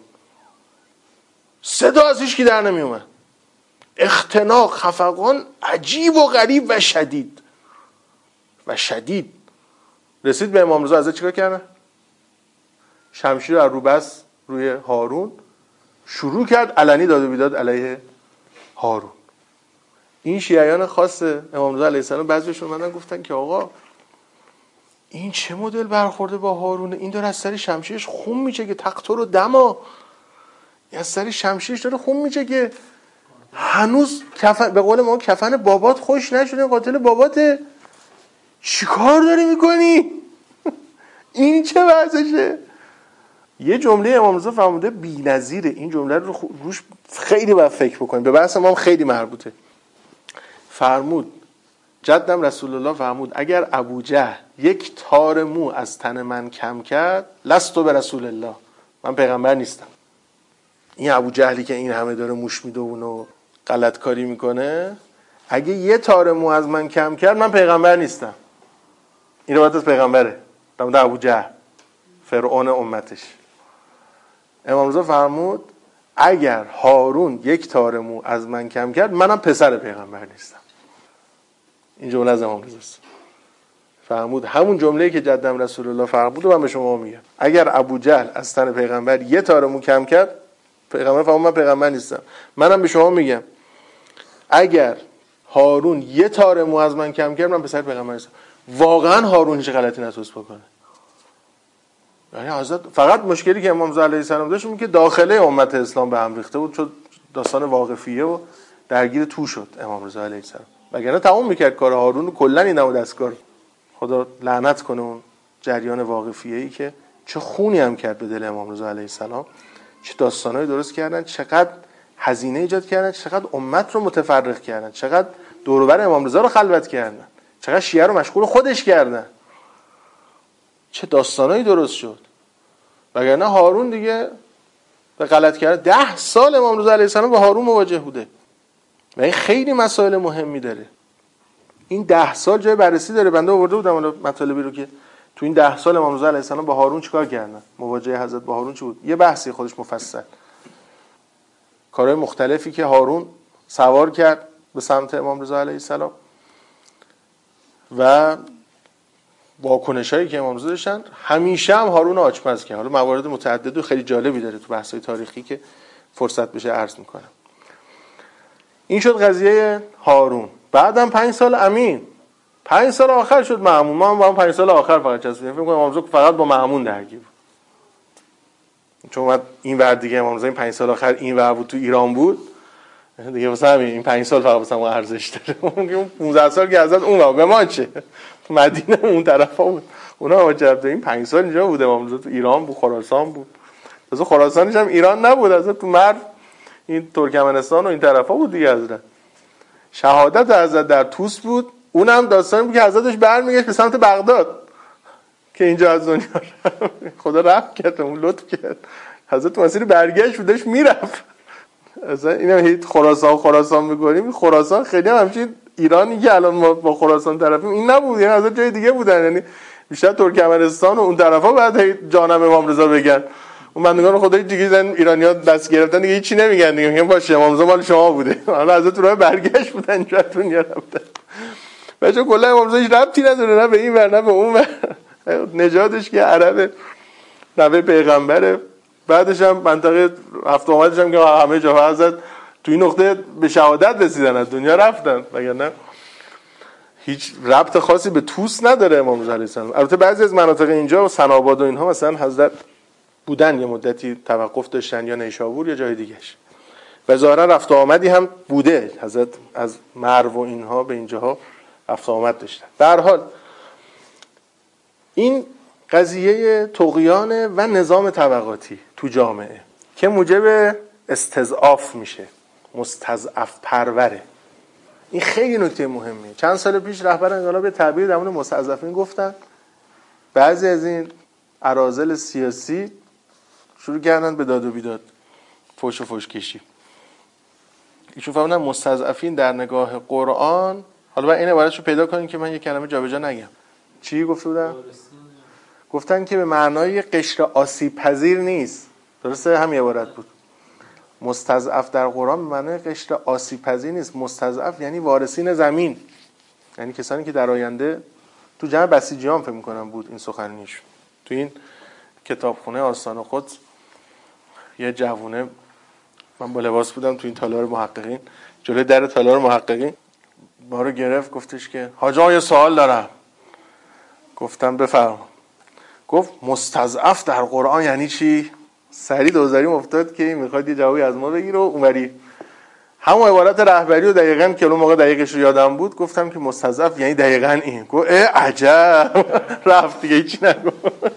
صدا از هیچ کی در نمی اومد. اختناق، خفقان عجیب و غریب و شدید و شدید رسید به امام رضا. ازش چیکار کردن؟ شمشیر رو رو بس روی هارون، شروع کرد علنی داد و بیداد علیه هارون. این شیعیان خاص امام رضا علیه السلام بعضیشون اومدن گفتن که آقا این چه مدل برخورده با هارونه؟ این داره از سر شمشیرش خون میچه که تقطر و دما، از سر شمشیرش داره خون میچه که هنوز کفن، به قول ما کفن بابات خوش نشده، قاتل باباته، چی کار داری میکنی؟ این چه وضعشه؟ یه جمله امام رضا فرموده بی‌نظیره. این جمله رو روش خیلی باید فکر بکنیم، به بحث ما هم خیلی مربوطه. فرمود جدم رسول الله فرمود اگر ابو جهل یک تار مو از تن من کم کرد لستو به رسول الله، من پیغمبر نیستم. این ابو جهلی که این همه داره موش میدونه و غلط کاری میکنه، اگه یه تار مو از من کم کرد من پیغمبر نیستم. این روایت از پیغمبره در مورد ابو جهل فرعون امتش. امام رضا فرمود اگر هارون یک تار مو از من کم کرد منم پسر پیغمبر نیستم. این جمله از امام رضا است. فرمود همون جمله‌ای که جدم رسول الله فرمود و من به شما میگم اگر ابو جهل از تن پیغمبر یه تار مو کم کرد، پیغمبر فرمود من پیغمبر نیستم. منم به شما میگم اگر هارون یه تار مو از من کم کرد من پسر پیغمبر نیستم. واقعا هارون هیچ غلطی نتونست بکنه. یعنی حضرت فقط مشکلی که امام رضا علیه السلام داشت این که داخله امت اسلام به هم ریخته بود، چون داستان واقفیه و درگیر تو شد امام رضا علیه السلام، وگرنه تمام میکرد کار هارون و کلا این نمود دستکار. خدا لعنت کنه اون جریان واقفیه‌ای که چه خونی هم کرد به دل امام رضا علیه السلام، چه داستانایی درست کردن، چقدر هزینه ایجاد کردن، چقدر امت رو متفرق کردن، چقدر دور و بر امام رضا رو خلوت کردن، چقدر شیعه رو مشغول خودش کردن، چه داستانایی درست شد. وگرنه هارون دیگه و غلط کرده. ده سال امام رضا علیه السلام با هارون مواجه بوده و این خیلی مسائل مهمی داره. این ده سال جای بررسی داره. بنده آورده بودم اون مطالبی رو که تو این ده سال امام رضا علیه السلام با هارون چیکار کردن، مواجهه حضرت با هارون چی بود. یه بحثی خودش مفصل، کارهای مختلفی که هارون سوار کرد به سمت امام رضا علیه السلام و واکنشایی که امام رضا داشتن. همیشه هم هارون آچمز کرد. حالا موارد متعدد و خیلی جالبی داره تو بحث‌های تاریخی که فرصت بشه عرض میکنم. این شد قضیه هارون. بعدم پنج سال امین، پنج سال آخر شد مأمون. ما هم با هم پنج سال آخر فقط چسبیدیم. فکر کنم امام رضا فقط با مأمون درگیر بود، چون بعد این ور دیگه امام رضا این پنج سال آخر این ور بود، تو ایران بود دیگه، واسه همین این پنج سال فقط واسه ما ارزش داره. اون پانزده سال که ازت اون به ما چه، تو مدینه اون طرفا بود، اونا واجب. این پنج سال اینجا بود امام رضا، تو ایران بود، خراسان بود. تازه خراسانش هم ایران نبود، از تو مرو این ترکمنستان و این طرفا بود دیگه. حضرت شهادت حضرت در طوس بود، اونم داستانی بود که حضرتش برمیگشت به سمت بغداد که اینجا از دنیا خدا رحم کرد، اون لطف کرد. حضرت مسیر برگشت بودش میرفت. اصلا اینا هیچ خراسان خراسان میگوریم، خراسان خیلی هم همچین ایرانی که الان ما با خراسان طرفیم این نبود، یعنی حضرت جای دیگه بودن، یعنی بیشتر ترکمنستان و اون طرفا بعد جانم امام رضا بگن. اون بندگان خدای دیگه زن ایرانی‌ها دست گرفتن دیگه هیچی نمیگن دیگه، میگن باشه امام رضا مال شما بوده. حالا حضرت راه برگشت بودن اینجا دنیا رفتن. بچا کلا امام رضا هیچ ربطی نداره نه به این ور نه به اون ور. نجاتش که عربه، نوه پیغمبره. بعدش هم منطقه هفت آمدش هم که همه جا حضرت تو این نقطه به شهادت رسیدن، از دنیا رفتن، وگرنه هیچ ربط خاصی به طوس نداره امام رضا علیه السلام. البته بعضی از مناطق اینجا و سناباد و اینها مثلا حضرت بودن، یه مدتی توقف داشتن، یا نیشابور یا جای دیگهش، و ظاهرا رفت آمدی هم بوده. حضرت از مرو و اینها به اینجاها رفت آمد داشتن. به هر حال این قضیه طغیان و نظام طبقاتی تو جامعه که موجب استضعاف میشه، مستضعف پروره، این خیلی نکته مهمیه. چند سال پیش رهبر انقلاب تعبیر در مورد مستضعفین گفتن، بعضی از این اراذل سیاسی شروع کردن به داد و بیداد، فوش و فوش کشی. ایشون فهمیدن مستضعفین در نگاه قرآن، حالا باید این عبارتشو پیدا کنین که من یک کلمه جابجا نگم. چی گفته بودن؟ گفتن که به معنای قشر آسیب پذیر نیست. درسته؟ همین عبارت بود. مستضعف در قرآن به معنای قشر آسیب پذیر نیست. مستضعف یعنی وارثین زمین، یعنی کسانی که در آینده تو جمع بسیجیان فکر می‌کنم بود این سخنرانیش. تو این کتابخونه آستان قدس یه جوونه، من با لباس بودم تو این تالار محققین، جلوی در تالار محققین ما رو گرفت، گفتش که حاج آقا یه سوال دارم. گفتم بفرما. گفت مستضعف در قرآن یعنی چی؟ سریع دوزاریم افتاد که میخواد یه جوابی از ما بگیره و اونوری همون عبارت رهبری و دقیقاً که اون موقع دقیقش رو یادم بود گفتم که مستضعف یعنی دقیقاً این. گفت اه عجب. رفت دیگه هیچی نگو.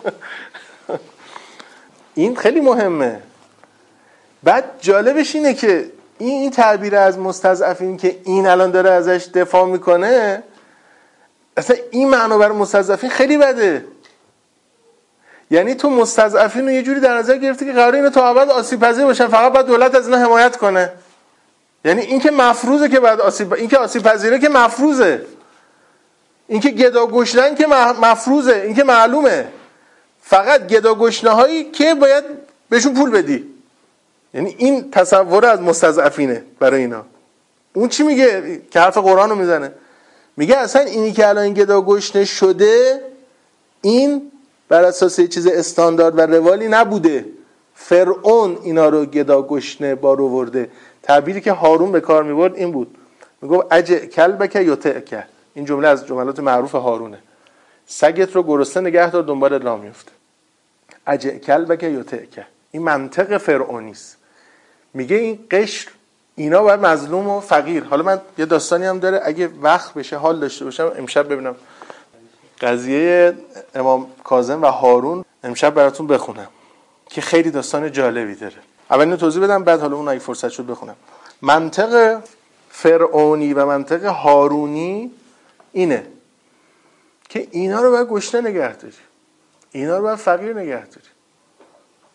این خیلی مهمه. بعد جالبش اینه که این این تعبیر از مستضعفین که این الان داره ازش دفاع میکنه، اصلا این معنی بر مستضعفین خیلی بده. یعنی تو مستضعفین رو یه جوری در نظر گرفتی که قراره اینا تا ابد آسیب پذیر باشن، فقط باید دولت از اینا حمایت کنه. یعنی این که مفروضه که بعد آسیب، این که آسیب پذیره که مفروضه، این که گدا گشنن که مفروضه، این که معلومه. فقط گدا گشنهایی که باید بهشون پول بدی. یعنی این تصور از مستضعفینه برای اینا. اون چی میگه که حرف قرآن رو میزنه؟ میگه اصلا اینی که الان گدا گشنه شده این بر اساس یه چیز استاندارد و روالی نبوده. فرعون اینا رو گدا گشنه بار آورده. تعبیری که هارون به کار میبرد این بود، میگفت اجع کلبک یطعک. این جمله از جملات معروف هارونه. سگت رو گرسنه نگه دار دنبال راه میفته. اجع کلبک یطعک. این منطق فرعونی است. میگه این قشر اینا باید مظلوم و فقیر. حالا من یه داستانی هم داره، اگه وقت بشه حال داشته باشم امشب ببینم قضیه امام کاظم و هارون امشب براتون بخونم که خیلی داستان جالبی داره. اول اینو توضیح بدم بعد حالا اون اگه فرصت شد بخونم. منطق فرعونی و منطق هارونی اینه که اینا رو باید گشنه نگه داری، اینا رو باید فقیر نگه داری.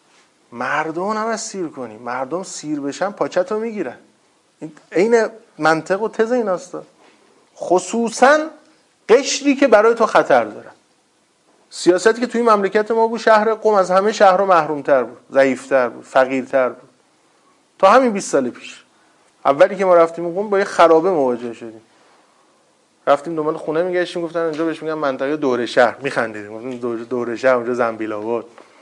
مردم هم از سیر کنی. مردم سیر بشن پاچتو میگیرن. این منطق و تز ایناستا. خصوصا قشری که برای تو خطر داره. سیاستی که توی مملکت ما بود، شهر قم از همه شهرها محرومتر بود، ضعیفتر بود، فقیرتر بود. تا همین بیست سال پیش اولی که ما رفتیم قم با یه خرابه مواجه شدیم. رفتیم دنبال خونه میگشتیم، گفتن اینجا بهش میگن منطقه دوره شهر. میخندیدیم، گفتن دوره, دوره شهر اونجا زنبیل آباد.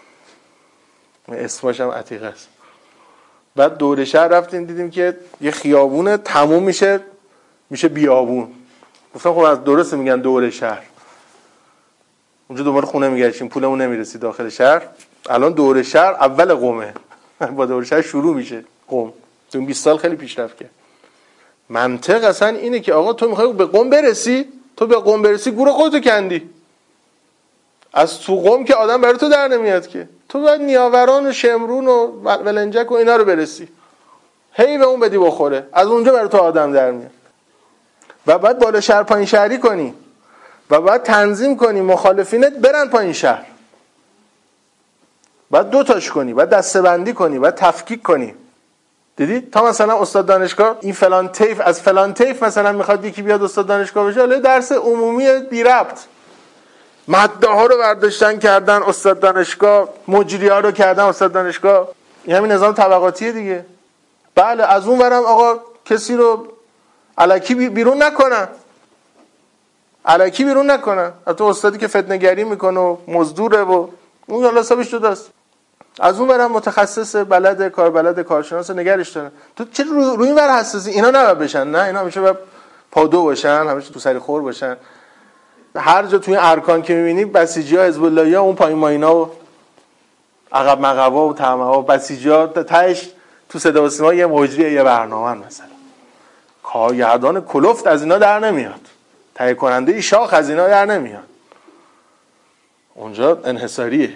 اسمش هم عتیقه است. بعد دوره شهر رفتیم دیدیم که یه خیابونه تموم میشه میشه بیابون. گفتم خب از درسته میگن دوره شهر. اونجا دنبال خونه میگشتیم، پولمون نمیرسید داخل شهر. الان دوره شهر اول قمه. با دوره شهر شروع میشه قم. تو بیست سال خیلی پیشرفت کرد. منطق اصلا اینه که آقا تو میخوای به قم برسی، تو به قم برسی گور خودتو کندی. از تو قم که آدم برای تو در نمیاد که. تو باید نیاوران و شمرون و ولنجک و اینا رو برسی. هی به اون بدی بخوره. از اونجا برای تو آدم در میاد. و بعد بالا شهر پایین شهری کنی. و بعد تنظیم کنی مخالفینت برن پایین شهر. بعد دو تاش کنی، بعد دسته‌بندی کنی، بعد تفکیک کنی. دیدی تا مثلا استاد دانشگاه این فلان طیف از فلان طیف مثلا میخواد یکی بیاد استاد دانشگاه بشه، ولی درس عمومی بی ربط. ماده ها رو برداشتن کردن استاد دانشگاه، مجری ها رو کردن استاد دانشگاه. این همین نظام طبقاتیه دیگه. بله از اون ورم آقا کسی رو الکی بیرون نکنن. الکی بیرون نکنن. حتی استادی که فتنه‌گری میکنه و مزدوره و اون حالا حسابش جداست. از اون برم متخصص بلد کار بلد کارشناس نگرش دارن. تو چه رو, رو این ور حساسی؟ اینا نباید بشن. نه اینا همیشه باید پادو باشن، همیشه تو سری خور باشن. هر جا توی ارکان که می‌بینی بسیجی‌ها حزب اللهی‌ها اون پایین ماینا و عقب مقبا و طمع‌ها بسیجی‌ها تهش تو صدا و سیما یه مجری یه برنامه مثلا. کارگردان کلفت از اینا در نمیاد. تهیه کننده شاخ از اینا در نمیاد. اونجا انحصاریه.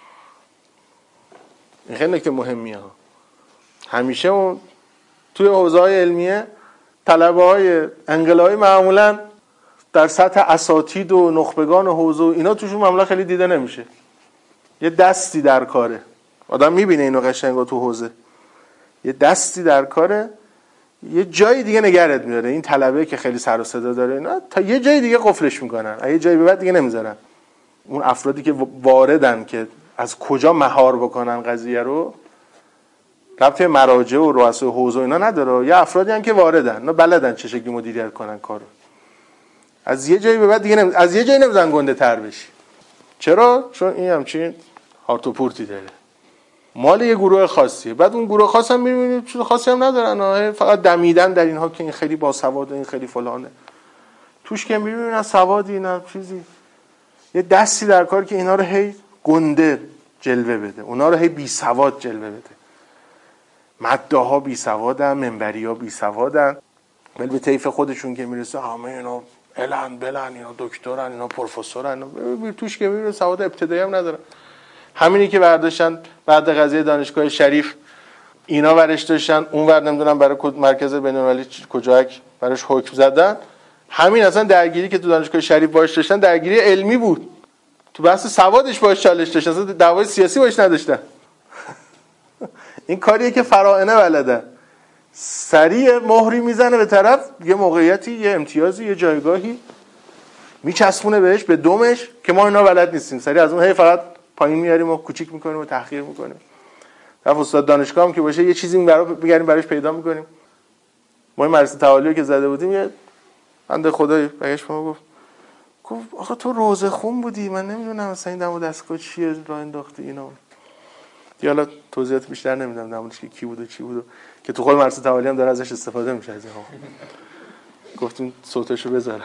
این خیلی نکته مهمیه. همیشه اون توی حوزه‌های علمیه طلبه‌های انقلابی معمولاً در سطح اساتید و نخبگان و حوزه و اینا توشون معمولا خیلی دیده نمیشه. یه دستی در کاره. آدم میبینه اینو قشنگا تو حوزه. یه دستی در کاره، یه جای دیگه نگرت میاره. این طلبه که خیلی سر و صدا داره اینا تا یه جای دیگه قفلش میکنن. یه جایی به بعد دیگه نمیذارن. اون افرادی که واردن که از کجا مهار بکنن قضیه رو، ربط به مراجع و رؤسای حوزه اینا نداره. یه افرادی هم که واردن، اینا بلدن چه شکلی مدیریت کنن کارو. از یه جایی به بعد دیگه نمی... از یه جایی نمیذارن گنده تر بشی. چرا؟ چون این همچین هارت و پورتی داره. مال یه گروه خاصیه. بعد اون گروه خاص هم می‌بینید چیز خاصی هم ندارن، فقط دمیدن در اینها که این خیلی باسواد، این خیلی فلانه. توش که می‌بینید نه سوادی نه چیزی. یه دستی در کار که اینا رو هی گنده جلوه بده، اونا رو هی بی سواد جلوه بده. ماده ها بی سوادن، منبری ها بی سوادن، ولی به طیف خودشون که میرسه همه اینا الان بلن، اینا دکترن، اینا پروفسورن، اینا توش که میبینید سواد ابتدایی هم ندارن. همینی که برداشتن بعد قضیه دانشگاه شریف اینا ورش داشتن، اون ور نمیدونم برای مرکز بین‌المللی کجاک براش حکم زدن. همین اصلا درگیری که تو دانشگاه شریف باش داشتن درگیری علمی بود. تو بحث سوادش باش چالش داشتن، اصلا دعوای سیاسی باش نداشتن. این کاریه که فراعنه بلدن. سریع مهری میزنه به طرف، یه موقعیتی، یه امتیازی، یه جایگاهی میچسبونه بهش، به دومش که ما اینا بلد نیستیم. سریع از اون هی فقط پایین میاریم و کوچیک میکنیم و تحقیر میکنیم. طرف استاد دانشگاه هم که باشه یه چیزی برای بگیریم براش پیدا میکنیم. ما این مدرسه تعالیو که زده بودیم یه بنده خدایی بهش ما گفت گفت آخه تو روزه خون بودی، من نمیدونم مثلا این دمو دستگاه چیه راه انداختی اینا. دیگه حالا توضیحات بیشتر نمیدم در موردش که کی بود و چی بود و که تو خود مدرسه تعالی هم داره ازش استفاده میشه از اینها. گفتیم صوتشو بذار.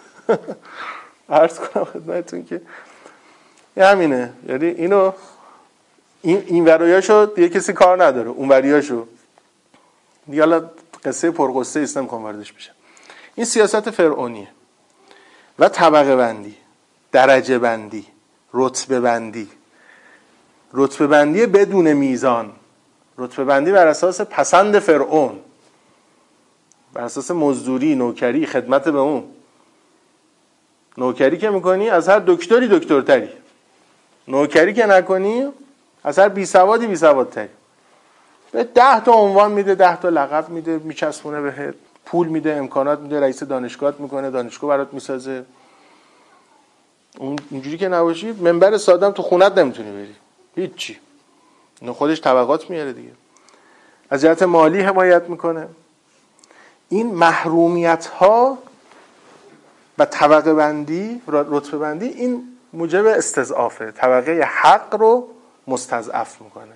عرض کنم خدمتتون که همینه، یعنی اینو این این ورایاشو دیگه کسی کار نداره، اون وریاشو دیگه. حالا قصه پرقصه است نمیخوام واردش بشم. این سیاست فرعونیه و طبقه بندی، درجه بندی، رتبه بندی، رتبه بندی بدون میزان، رتبه بندی بر اساس پسند فرعون، بر اساس مزدوری، نوکری، خدمت به اون. نوکری که میکنی از هر دکتری دکترتری، نوکری که نکنی از هر بی سوادی بی سوادتری. به ده تا عنوان میده، ده تا لقب میده، میچسبونه بهت، پول میده، امکانات میده، رئیس دانشگاهت میکنه، دانشگاه برات میسازه. اون اینجوری که نباشی منبر سادم تو خونت نمیتونی بری، هیچی. اینو خودش طبقات میاره دیگه. از جهت مالی حمایت میکنه. این محرومیت ها و طبقه بندی، رتبه بندی، این موجب استضعافه. طبقه حق رو مستضعف میکنه،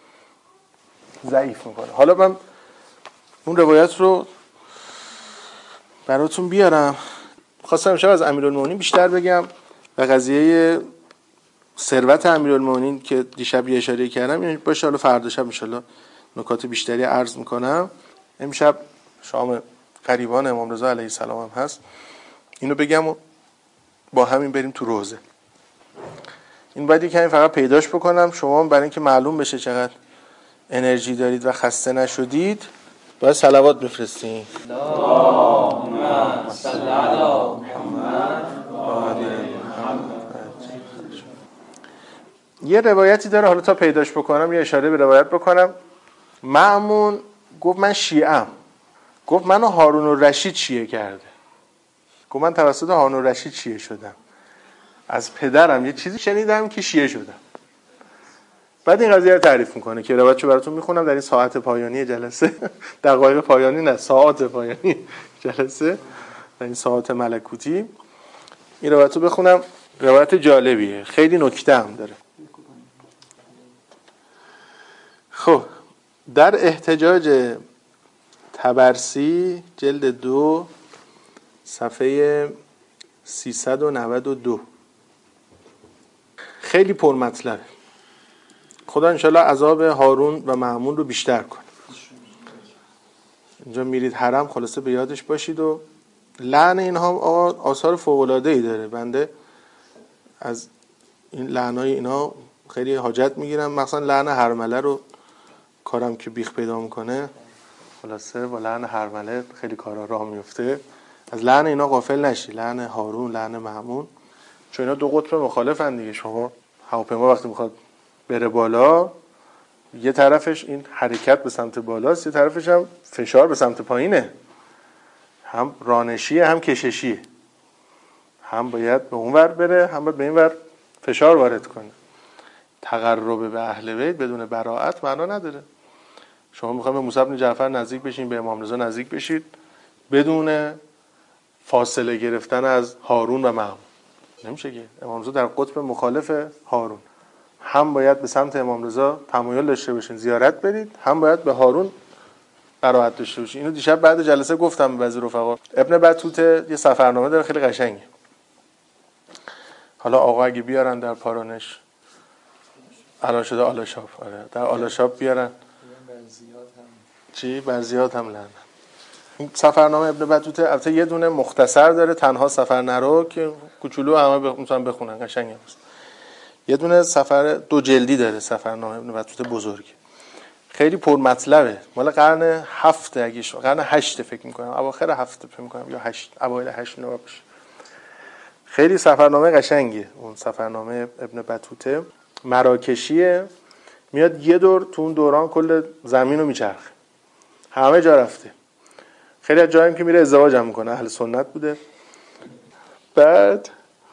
ضعیف میکنه. حالا من اون روایت رو براتون بیارم. خواستم امشب از امیرالمومنین بیشتر بگم و قضیه ثروت امیرالمومنین که دیشب یه اشاره کردم این باشه. حالا فردا شب ان شاءالله نکات بیشتری عرض میکنم. امشب شام قریبان امام رضا علیه السلام هم هست، اینو بگم و با همین بریم تو روزه. این باید یکمی فقط پیداش بکنم. شما برای اینکه معلوم بشه چقدر انرژی دارید و خسته نشدید باید صلوات بفرستین. اللهم صل علی محمد و آل محمد. یه روایتی داره، حالا تا پیداش بکنم یه اشاره به روایت بکنم. مأمون گفت من شیعه‌ام. گفت منو هارون الرشید شیعه کرده. گفت من توسط هارون الرشید شیعه شدم. از پدرم یه چیزی شنیدم که شیعه شدم. بعد این قضیه رو تعریف میکنه که روایتشو براتون میخونم در این ساعت پایانی جلسه. دقایق پایانی نه، ساعت پایانی جلسه، در این ساعت ملکوتی این روایتو بخونم. روایت جالبیه، خیلی نکته هم داره. خب در احتجاج طبرسی جلد دو صفحه سیصد و نود و دو خیلی پرمطلبه. خدا انشالله عذاب هارون و مأمون رو بیشتر کنه. اینجا میرید حرم خلاصه به یادش باشید. و لعن اینها آثار فوق‌العاده‌ای داره. بنده از این لعنای اینا خیلی حاجت میگیرم، مثلا لعن هرمله رو کارم که بیخ پیدا میکنه، خلاصه با لعن هرمله خیلی کارا راه میفته. از لعن اینا غافل نشی، لعن هارون، لعن مأمون، چون اینا دو قطب مخالفن دیگه. شما هواپیما وقتی میخواد بره بالا، یه طرفش این حرکت به سمت بالاست، یه طرفش هم فشار به سمت پایینه. هم رانشیه هم کششیه، هم باید به اون ور بره هم باید به این ور فشار وارد کنه. تقرب به اهل بیت بدون براءت معنا نداره. شما میخواید به موسی بن جعفر نزدیک بشین، به امام رضا نزدیک بشید بدون فاصله گرفتن از هارون و مأمون نمیشه که. امام رضا در قطب مخالف هارون، هم باید به سمت امام رضا تمایل داشته باشین زیارت برید، هم باید به هارون براءت داشته باشین. اینو دیشب بعد جلسه گفتم به بعضی رفقا. ابن بطوطه یه سفرنامه داره خیلی قشنگه. حالا آقا اگه بیارن در پارانش الان شده آلاشاب، آره در آلاشاب بیارن چی؟ برزیات هم لعنت. این سفرنامه ابن بطوطه البته یه دونه مختصر داره، تنها سفر نرو، که کوچولو همه میتونن بخونن، قشنگه. یه دونه سفر دو جلدی داره سفرنامه ابن بطوطه، بزرگ، خیلی پر مطلبه، مال قرن هفت اگه شو قرن هشت فکر می‌کنم، اواخر هفت فکر می‌کنم یا هشت، اوایل هشت نو باشه. خیلی سفرنامه قشنگیه اون سفرنامه ابن بطوطه. مراکشیه، میاد یه دور تو اون دوران کل زمین رو میچرخه، همه جا رفته. خیلی از جایی که میره ازدواج هم میکنه، اهل سنت بوده. بعد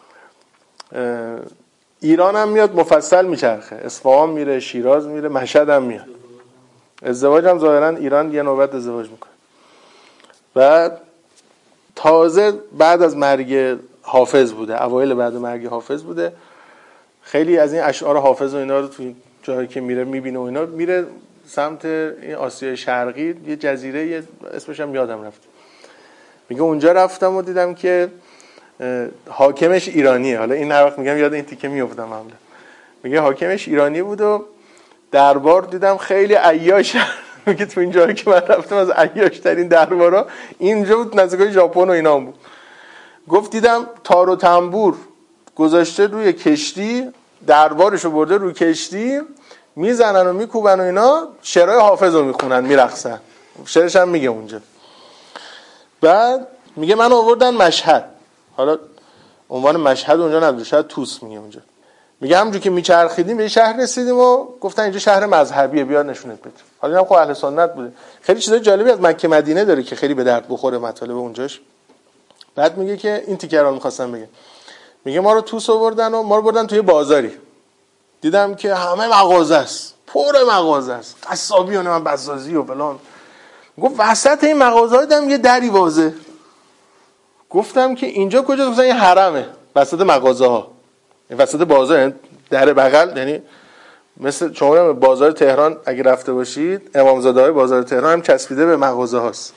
ایران هم میاد مفصل میچرخه، اصفهان میره، شیراز میره، مشهد هم میاد. ازدواج هم ظاهرا ایران یه نوبت ازدواج میکنه. بعد تازه بعد از مرگ حافظ بوده، اوایل بعد مرگ حافظ بوده. خیلی از این اشعار حافظ و اینا رو تو جایی که میره میبینه و اینا، میره سمت این آسیای شرقی، یه جزیره، یه اسمش هم یادم رفت. میگه اونجا رفتم و دیدم که حاکمش ایرانیه. حالا این هر وقت میگم یاد این تیکه میافتم عملا. میگه حاکمش ایرانی بود و دربار دیدم خیلی عیاش. میگه تو این جایی که من رفتم از عیاش ترین دربارا اینجا بود، نزدیکای ژاپن و اینا بود. گفت دیدم تار و تنبور گذاشته روی کشتی، دربارشو برده روی کشتی، میزنن و میکوبن و اینا، شعرهای حافظ رو میخونن، میرقصن. شعرش هم میگه اونجا. بعد میگه من آوردن مشهد، حالا عنوان مشهد اونجا نداره، شاید توس میگه اونجا. میگه همونجوری که میچرخیدیم به شهر رسیدیم و گفتن اینجا شهر مذهبیه، بیا نشونت بدیم. حالا اینم خب اهل سنت بوده. خیلی چیزای جالبی از مکه مدینه داره که خیلی به درد بخوره مطالب اونجاش. بعد میگه که این تیکه رو می‌خواستم بگم. میگه ما رو توس آوردن و ما رو بردن توی بازاری. دیدم که همه مغازه است، پر مغازه است، قصابی و من بسازی و فلان. گفت وسط این مغازه‌ها دیدم یه دری وازه. گفتم که اینجا کجاست؟ گفتن این حرمه، وسط مغازه‌ها. این وسط بازار، در بغل، یعنی مثل شما بازار تهران اگه رفته باشید، امامزاده‌های بازار تهران هم چسبیده به مغازه هاست.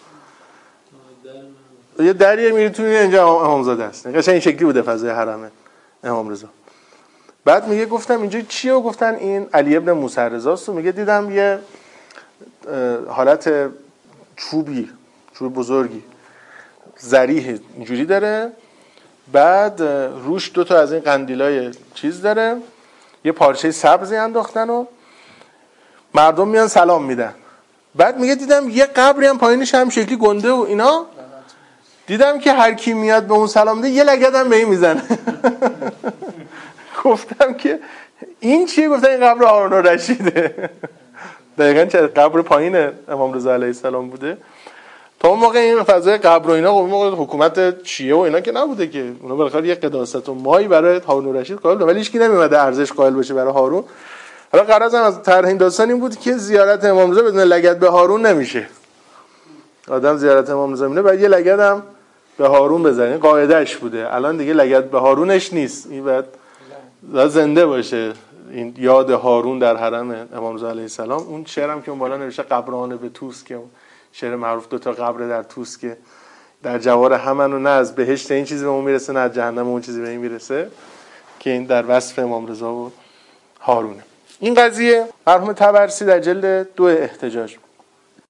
یه دریه میری تو اینجا امامزاده است. قشنگ این شکلی بوده فضای حرم امام رضا. بعد میگه گفتم اینجا چیه؟ و گفتن این علی ابن موسی رضا است. و میگه دیدم یه حالت چوبی، چوب بزرگی ذریح اینجوری داره، بعد روش دو تا از این قندیلای چیز داره، یه پارچه سبزی انداختن و مردم میان سلام میدن. بعد میگه دیدم یه قبری هم پایینش هم شکلی گنده و اینا، دیدم که هر کی میاد به اون سلام میده یه لگد هم به این میزنه. گفتم که این چیه؟ گفتن این قبر هارون الرشیده. دقیقاً چه قبر پایین امام رضا علیه السلام بوده. تا اون موقع این فضای قبر و اینا، اون موقع حکومت شیعه و اینا که نبوده که، اونا بالاخره یه قداست و مایی برای هارون الرشید قائل بودن، ولی هیچ کی نمیومده ارزش قائل بشه برای هارون. حالا غرض هم از طرح این داستان این بود که زیارت امام رضا بدون لگد به هارون نمیشه. آدم زیارت امام رضا میره بعد یه لگد هم به هارون بزنه، قاعدهش بوده. الان دیگه لگد به هارونش نیست، این بعد زنده باشه این یاد هارون در حرم امام رضا علیه السلام. اون شعرم که اون بالا نوشته قبران به توس، که شعر معروف دو تا قبر در توس که در جوار همن و نه از بهشت این چیزی به اون میرسه نه از جهنم اون چیزی به این میرسه، که این در وصف امام رضا و هارونه. این قضیه مرحوم طبرسی در جلد دو احتجاج